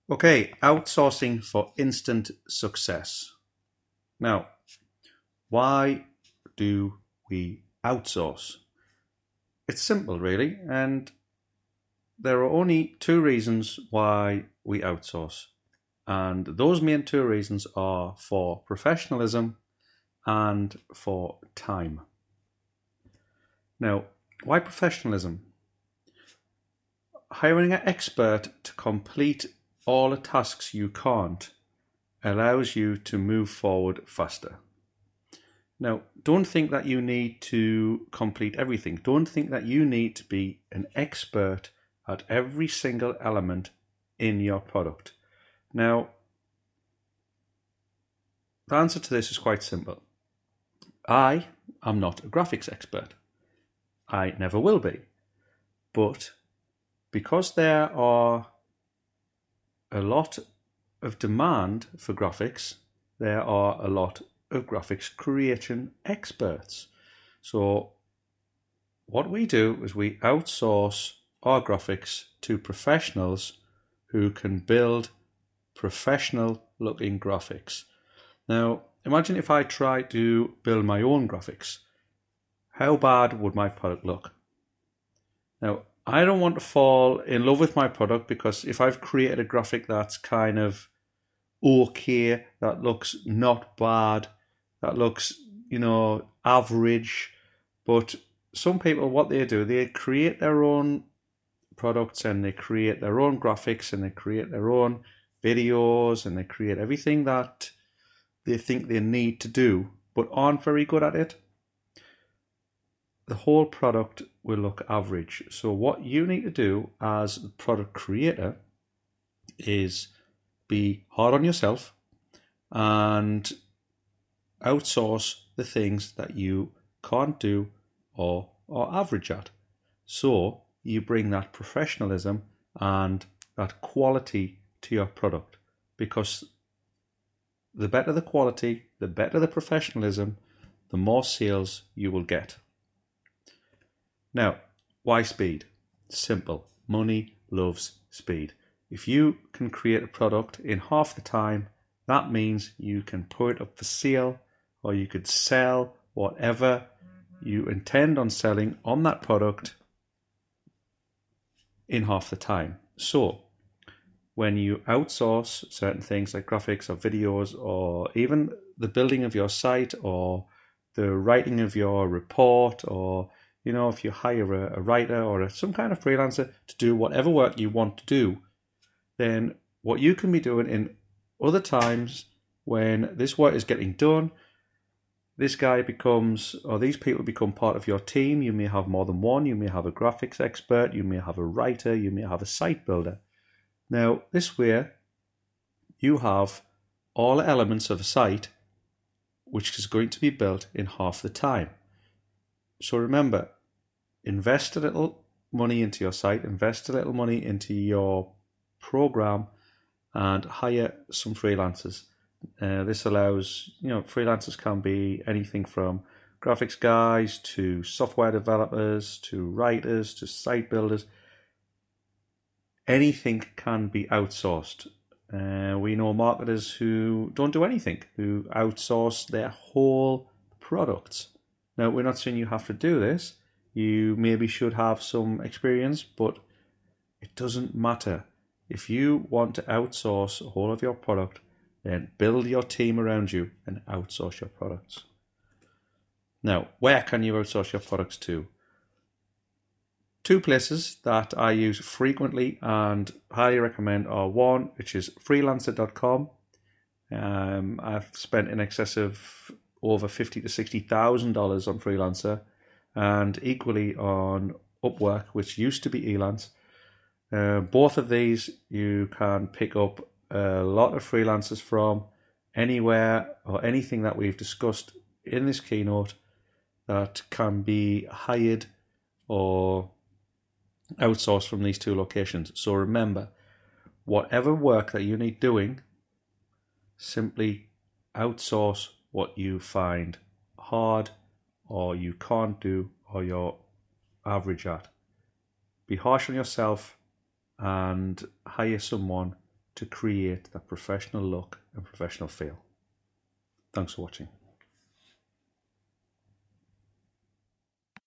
Okay, outsourcing for instant success. Now, why do we outsource? It's simple, really, and there are only two reasons why we outsource. And those main two reasons are for professionalism and for time. Now, why professionalism? Hiring an expert to complete all the tasks you can't allows you to move forward faster. Now, don't think that you need to complete everything. Don't think that you need to be an expert at every single element in your product. Now, the answer to this is quite simple. I am not a graphics expert. I never will be. But because there are a lot of demand for graphics, there are a lot of graphics creation experts. So what we do is we outsource our graphics to professionals who can build professional looking graphics. Now, imagine if I tried to build my own graphics. How bad would my product look? Now, I don't want to fall in love with my product, because if I've created a graphic that's kind of okay, that looks not bad, that looks, average, but some people, what they do, they create their own products and they create their own graphics and they create their own videos and they create everything that they think they need to do, but aren't very good at it. The whole product will look average. So what you need to do as a product creator is be hard on yourself and outsource the things that you can't do or are average at. So you bring that professionalism and that quality to your product, because the better the quality, the better the professionalism, the more sales you will get. Now, why speed? Simple. Money loves speed. If you can create a product in half the time, that means you can put it up for sale, or you could sell whatever you intend on selling on that product in half the time. So, when you outsource certain things like graphics or videos, or even the building of your site or the writing of your report, or if you hire a writer or some kind of freelancer to do whatever work you want to do, then what you can be doing in other times when this work is getting done, this guy becomes, or these people become part of your team. You may have more than one. You may have a graphics expert. You may have a writer. You may have a site builder. Now, this way, you have all elements of a site which is going to be built in half the time. So remember, invest a little money into your site, invest a little money into your program, and hire some freelancers. This allows, freelancers can be anything from graphics guys to software developers to writers to site builders. Anything can be outsourced. We know marketers who don't do anything, who outsource their whole products. Now, we're not saying you have to do this. You maybe should have some experience, but it doesn't matter. If you want to outsource the whole of your product, then build your team around you and outsource your products. Now, where can you outsource your products to? Two places that I use frequently and highly recommend are one, which is freelancer.com. I've spent in excess of over $50,000 to $60,000 on Freelancer, and equally on Upwork, which used to be Elance. Both of these you can pick up a lot of freelancers from anywhere or anything that we've discussed in this keynote that can be hired or outsourced from these two locations. So remember, whatever work that you need doing, simply outsource what you find hard or you can't do or you're average at. Be harsh on yourself and hire someone to create that professional look and professional feel. Thanks for watching.